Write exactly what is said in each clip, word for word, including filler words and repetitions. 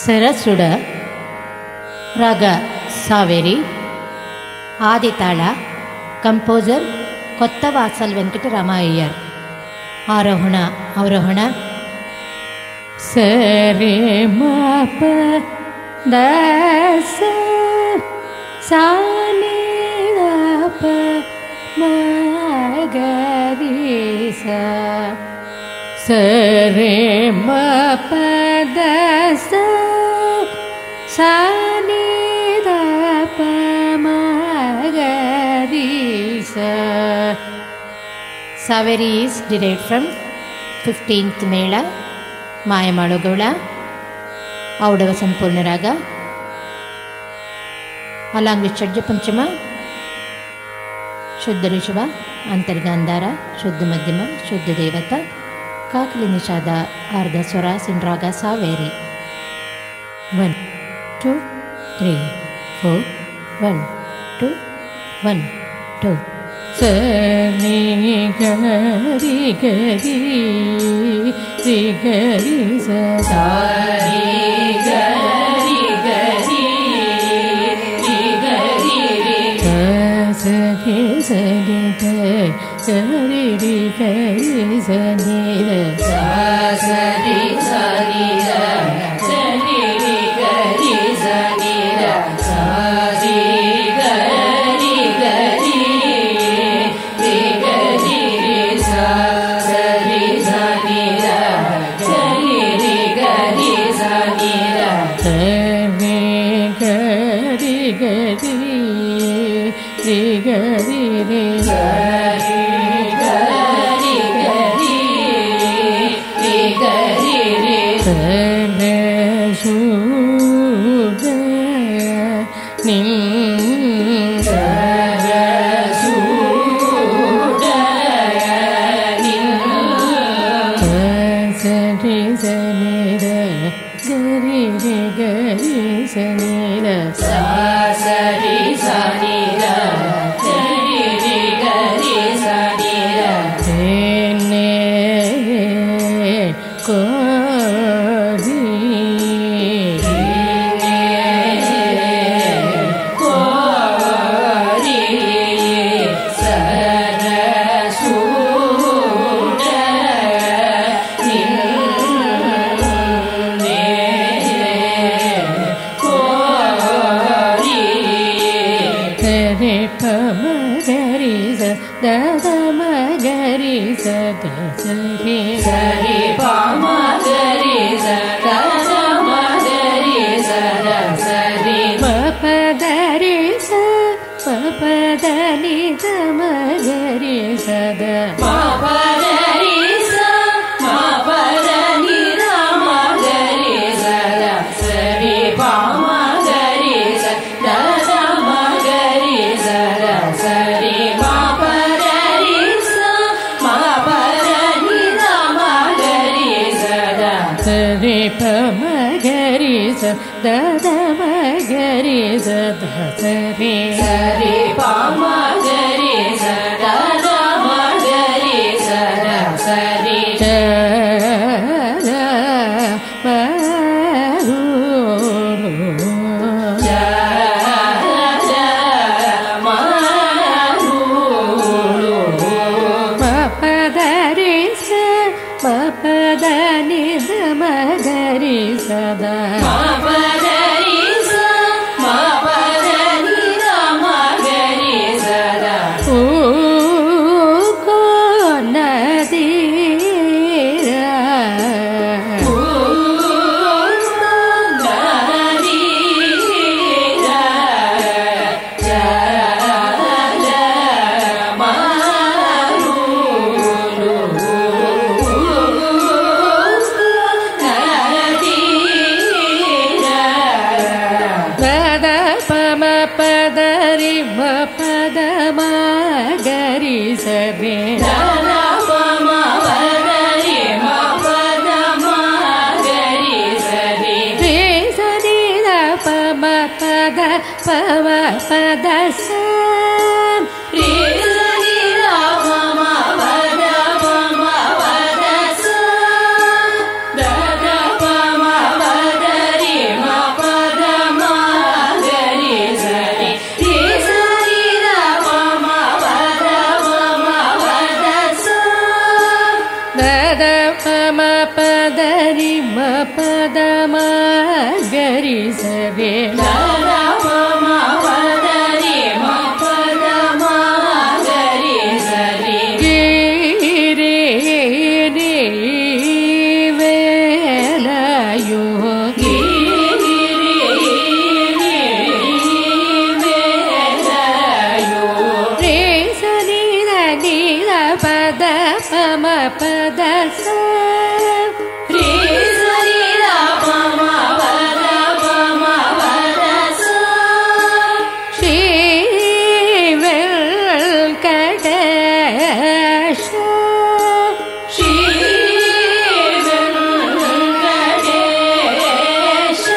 ಸರಸುಡ ರಾಗ ಸಾವೇರಿ ಆದಿತಾಳ ಕಂಪೋಸರ್ ಕೊತ್ತವಾಸಲ್ ವೆಂಕಟರಾಮ ಅಯ್ಯರ್. ಆರೋಹಣ ಅವರೋಹಣ ಸರಿ ಮ ಪ ದ ಸ ಸಾ ನಿ ದ ಪ ಮ ಗ ರಿ ಸ ಸರಿ ಮ ಪ ದ ಸ ಸಾ ನಿ ದ ಪ ಮ ಗ ರಿ ಸ. Saveri is derived from fifteenth Mela, Mayamalu Gaula, Audava Sampurna Raga, along with Shadja Panchama, Shuddha Rishava, Antargandhara, Shuddha Madhyama, Shuddha Devata, Kakali Nishada are the swaras in Raga Saveri. One, two, three, four, one, two, one, two. Sani gari gari ri gari sa sani gari gari ri gari ri sa sani sani gari ri gari sani sa sani sani sani ri gari sani sa si gari gari ri gari ri gari gari gari ri gari ri sane suda nin sare suda nin sare sane da gari ri gari sane da sa sari sani da gari ri gari sani da tene kodi tene kodi sara suda ninne Pamagari sa da da magari sa da sari sari pamagari sa da da magari sa da sari ma pa da ri sa pa pa da ni da magari sa da ma pa da ri sa ma pa da ni da magari sa da sari pamagari sa da da magari sa da sari ma pa da ri sa ma pa da ni da magari sa da sari pa magari sa da da magari sa da sari sari pa magari sa da da magari sa da sari da da ma ru ja Papadani Damagari Sada Papadani Sa Papadani Damagari Sada Uko Nadira Uko Nadira Jala Maru Nadira ದದ ಪಮ ಪದರಿ ಮ ಪದ ಮ ಗರಿ ಸರಿ ದದ ಪಮ ಪದರಿ ಮ ಪದ ಮ ಗರಿ ಸರಿ ಗಿರಿ ನಿ ವೇಲಯೋ ಗಿರಿ ನಿ ವೇಲಯೋ ರೇ ಸರಿ ನಿ ದ ಪದ ಪಮ ಪದ ಸ ರೇ ಸರಿ ದ ಪಮ ಪದ ಪಮ ಪದ ಸ ಶ್ರೀ ವೆಂಕಟೇಶ ಶ್ರೀ ವೆಂಕಟೇಶ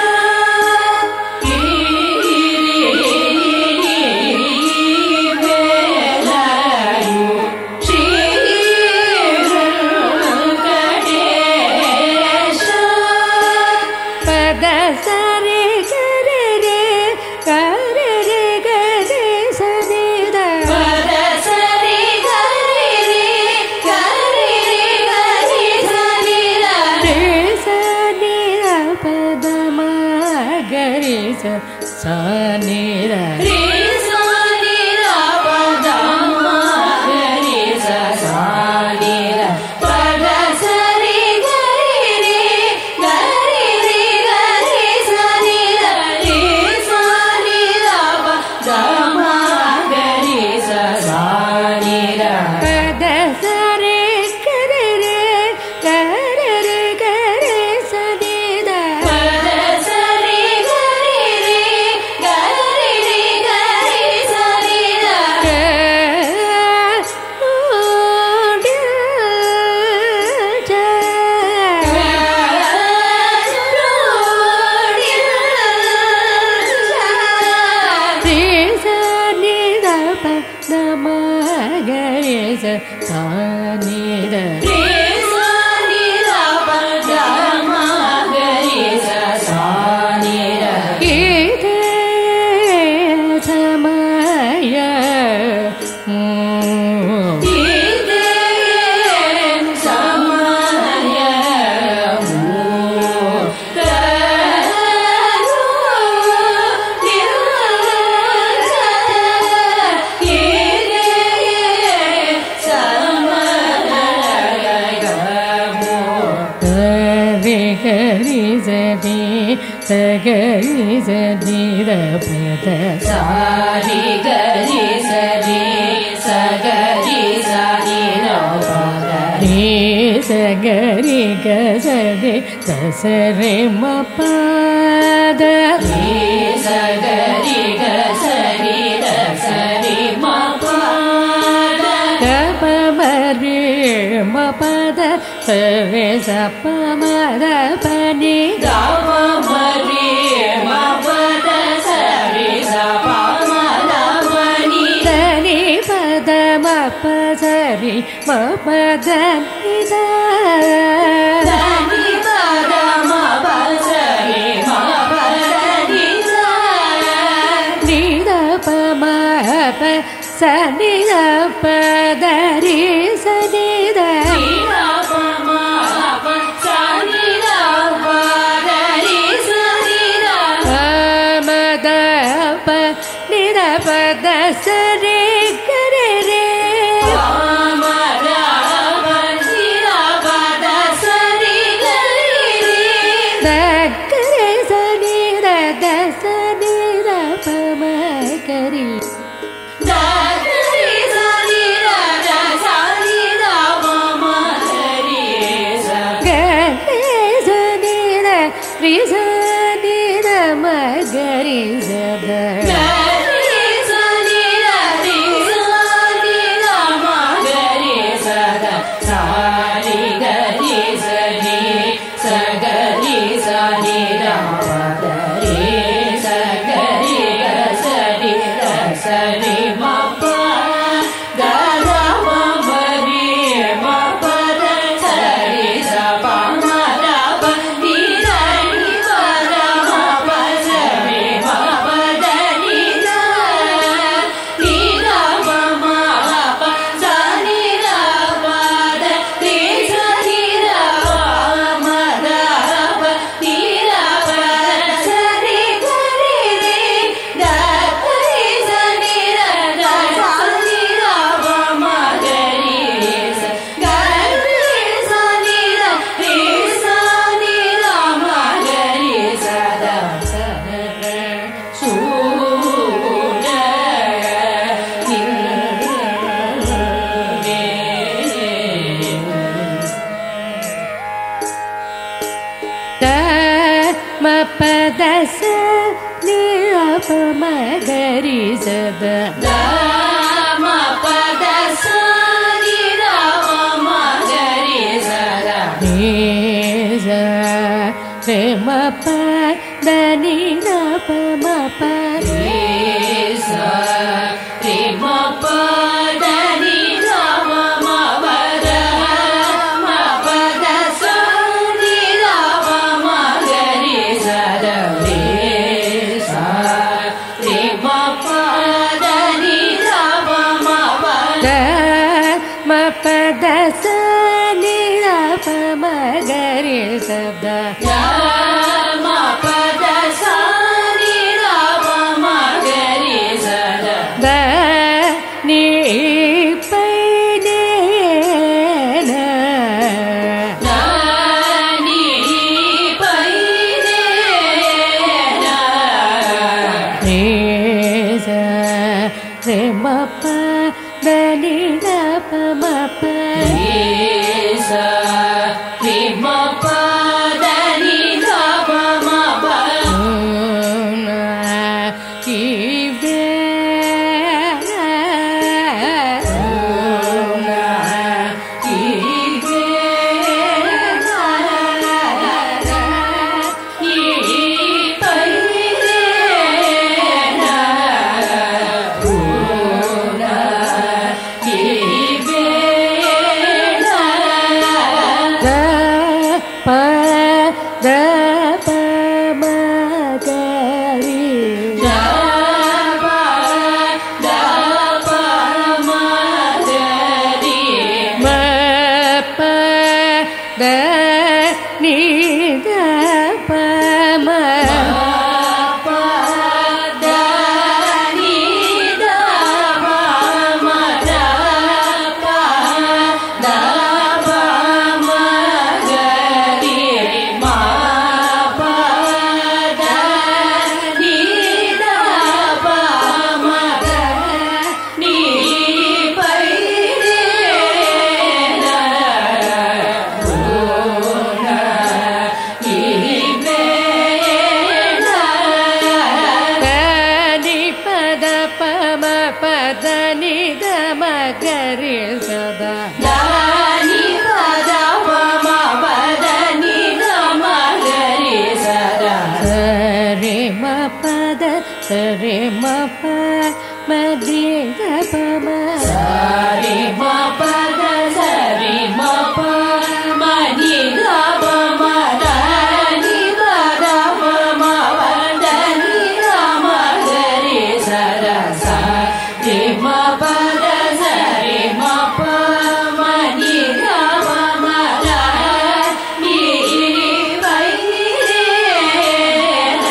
ಪದ ಸರಿ ಗರಿ ರೇ ಗರಿ ರೇ ಗರಿ ಸರಿ ದ ಪದ ಸರಿ ಗರಿ ರೇ ಗರಿ ರೇ ಗರಿ ಸರಿ ದ ರೇ ಸನಿ ದ ಪದ ಮ ಗರಿ ಸ ಸನಿ ದ ರೇ ಸನಿ ದ ಪದ ಮ ಗರಿ ಸ ಸನಿ ದ ಪದ ಸರಿ ಗರಿ ರೇ ಗರಿ ರೇ ಗರಿ ಸನಿ ದ ರೇ ಸನಿ ದ ಪದ ಮ ಗರಿ ಸ ಸನಿ ದ ಪದ ಸರಿ ಗರಿ ರೇ ಗರಿ ರೇ ಗರಿ ಸನಿ ದ ಪದ ಸರಿ ಗರಿ ರೇ ಗರಿ ರೇ ಗರಿ ಸನಿ ದ ಸಗರಿ ಸರಿ ದ ಪದ ಸಾರಿ ಗರಿ ಸರಿ ಸಗರಿ ಸಾರಿ ದ ಪದ ರೇ ಸಗರಿ ಗ ಸರಿ ದ ಸರಿ ಮ ಪದ ರೇ ಸಗರಿ ಗ ಸರಿ ದ ಸರಿ ಮ ಪದ ಗ ಪ ಮ ರೇ ಮ ಪದ ಸರಿ ಸ ಪ ಮ ದ ಪ ನಿ ಗ ಪ ಮ ರೇ ಮ ಪದ ಸರಿ ಸ ಪ ಮ ದ ಪ ನಿ ದ ನಿ ಪದ ಮ ಪ ಸರಿ ಮ ಪದ ನಿ ದ ದ ನಿ ಪದ ಮ ಪ ಸರಿ ಮ ಪದ ನಿ ದ ನಿ ದ ಪ ಮ ಪ ಸ ನಿ ದ ಪದ ರಿ ಸ ನಿ ದ ನಿ ದ ಪ ಮ ಪ ಸ ನಿ ದ ಪದ ರಿ ಸ ನಿ ದ ಪ ಮ ದ ಪ ನಿ ದ ಪದ ಸ ರಿ ಗರಿ ರೇ ಪ ಮ ದ ಪ ನಿ ದ ಪದ ಸ ರಿ ಗರಿ ರೇ ದ ಗರಿ ಸ ನಿ ದ ದ ಸ ನಿ ದ ಪ ಮ ಗರಿ ದ ಗರಿ ಸ ಮಪದ ಸ ನಿರಪ ಮಗರಿ ಸದ ಮಪದ ಸ ನಿರಪ ಮಗರಿ ಸದ ನಿಸ ರೇ ಮಪ ದ ನಿರಪ ಮಪ ನಿಸ ರೇ ಮಪ ದ ನಿರಪ ಮಪದ ಮಪದ ಸ ನಿರಪ ಮಗರಿ ಸದ ನಿಸ ರೇ ಮಪ ದ ನಿರಪ ಮಪದ ಮಪದ ಸ ನಿರಪ ಮಗರಿ ಸದ ಮಪದ ಸ ನಿರಪ ಮಗರಿ ಸದ ದ ನೀ ಪೈ ನೇ ನ ನೀ ಪೈ ನೇ ನ ರೇ ಸ ರೇ ಮಪ ದ ನಿ ದ ಪ ಮಪ ರೇ ಸ ರೇ ಮಪ ದ ನಿ ದ ಪ ಮಪ ನ ಕಿ ವೆ ನ ಕಿ ವೆ ನ ಈ ಪೈ ನೇ ನ ನ ಕಿ ವೆ ನ ದ ಪ ದ ಪ ಮ ಗರಿ ದ ಪ ದ ಪ ಮ ಗರಿ ಮ ಪ ದ ನಿ ದ ಪ ಮ ಪ ದ ನಿ ದ ಪ ಮ ದ ಪ ದ ಪ ಮ ಗರಿ ಮ ಪ ದ ನಿ ದ ಪ ಮ ದ ನೀ ಪೈ ನೇ ನ ನ ಕಿ ವೆ ನ ದ ನಿ ಪದ ಪ ಮ ಪದ ನಿ ದ ಮ ಗರಿ ಸದ ದ ನಿ ಪದ ಪ ಮ ಪದ ನಿ ದ ಮ ಗರಿ ಸದ ಸ ರೇ ಮ ಪದ ಸ ರೇ ಮ ಪ ಮ ದಿ ದ ಪ ಮ ಸ ರೇ ಮ ಪದ ಸ ರೇ ಮ ಪ ಮ ದಿ ದ ಪ ಮ ದ ನಿ ಪ ದ ಪ ಮ ಪ ದ ನಿ ದ ಮ ಗರಿ ಸದ ಸ ರೇ ಮ ಪದ ಸ ರೇ ಮ ಪ ಮ ದಿ ದ ಪ ಮ ದ ನೀ ಪೈ ನೇ ನ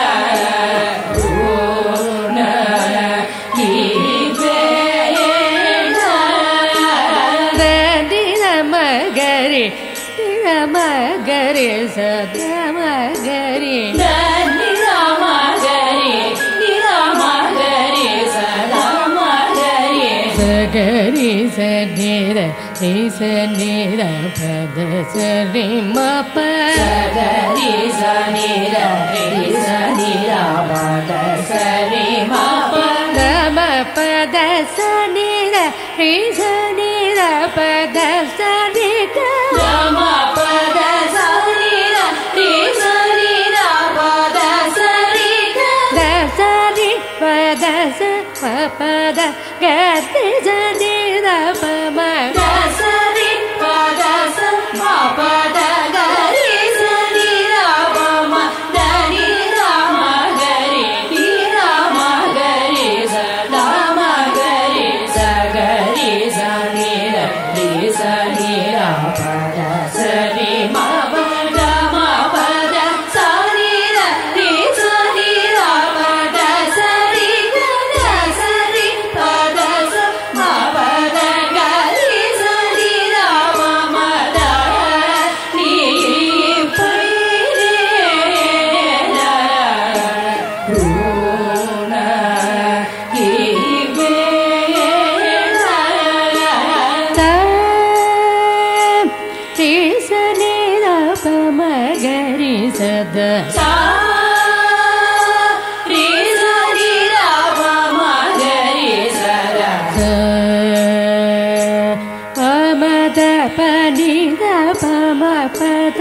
ನ ಕಿ ವೆ ನ ದ ನಿ ದ ಮ ಗರಿ ನಿ ದ ಮ ಗರಿ ಸದ ಮ ಗರಿ ದ ನಿ ದ ಮ ಗರಿ ನಿ ದ ಮ ಗರಿ ಸದ ಮ ಗರಿ ಸ ಗರಿ ಸ ನಿ ದ ರಿ ಸ ನಿ ದ ಪದ ಸ ರಿ ಮ ಪ ಸ ಗರಿ ಸ ನಿ ದ ರಿ ಸ ನಿ ದ ಪದ ಸ ರಿ ಮ ಪ ದ ಮ ಪದ ಸ ನಿ ದ ರಿ ಸ ನಿ ದ ಪದ ಸ ರಿ ಗ ದ ಮ ಪದ ಸ ನಿ ದ ರಿ ಸ ನಿ ದ ಪದ ಸ ರಿ ಗ ದ ಸ ರಿ ಪದ ಸ ಮ ಪದ ಗ ರಿ ಸ ನಿ ದ ಪ ಮ ದ ಸ ರಿ ಪದ ಸ ಮ ಪದ ಗ ರಿ ಸ ನಿ ದ ಪ ಮ ದ ನಿ ದ ಮ ಗರಿ ನಿ ದ ಮ ಗರಿ ಸ ದ ಮ ಗರಿ ಸ ಗರಿ ಸ ನಿ ದ ರಿ ಸ ನಿ ದ ಪದ ಸ ರಿ ಮ ಪ ದ ಮ ಪದ ಸ ನಿ ದ ರಿ ಸ ನಿ ದ ಪದ ಸ ರಿ ಗ ದ ಸ ರಿ ಪದ ಸ ಮ ಪದ ಗ ರಿ ಸ ನಿ ದ ಪ ಮ ದ ನೀ ಪೈ ನೇ ನ ನ ಕಿ ವೆ ನ ದ ರಿ ಸ ನಿ ದ ಪ ಮ ಗರಿ ಸ சத சா ரீ சரி ரப மகரி சத பமத பனி பம பத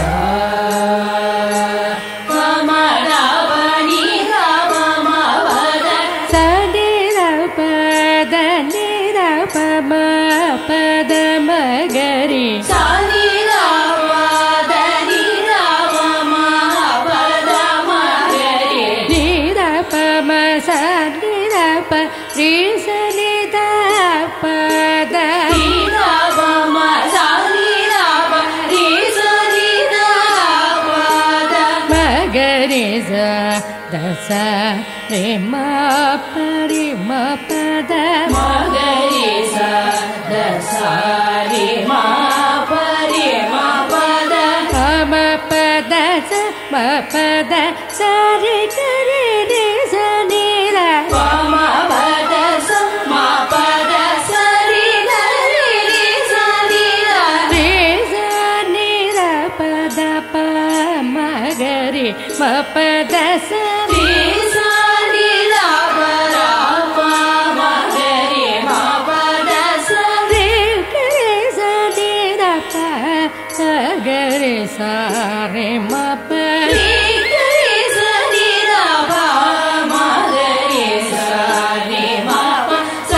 பமத பனி பம பத சனி பத நிர பம பத மகரி சனி பத நிர பம பத மகரி நிர பம சனி ப ரீ சனி த பத நிர பம சனி ப ரீ சனி த பத மகரி ச தச ரே ம பரி ம பத மகரி ச தச ரே ம பரி ம பத பம பத ச ம பத சரி கரி ரே சனி ர பம பத ச ம பத சரி நரி ரே சனி ர ரே சனி ர பத ப மகரி ம பத ச ரே சனி ர பர ப மகரி ம பத ச ரே கரி சனி ர ப மகரி ச ரே ம ப ரே கரி சனி ர ப மகரி ச ரே ம ப ச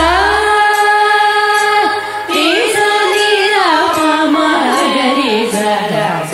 ரே சனி ர ப மகரி ச த ச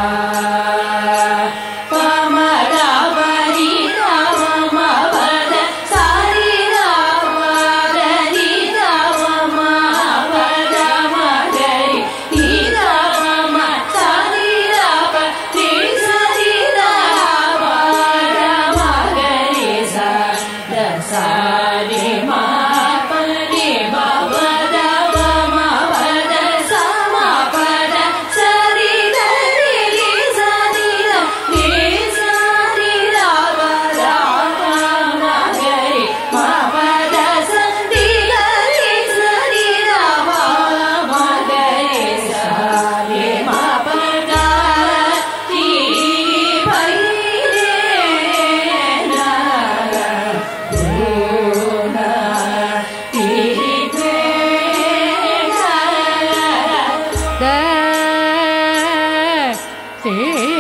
பம ர பரி ர பம பத சரி ர பத ரி ர பம பத மகரி ரி ர பம சரி ர ப ரி சரி ர பத மகரி ச த ச ரே ம பரி ம பத பம பத ச ம பத சரி ர ரி ரி சரி ர ரி சரி ர பத ப மகரி ம பத ச ரி ர ரி சரி ர ப மகரி ச ரே ம பத ரி பை ரே ந ரு ந ரி தே ந த சே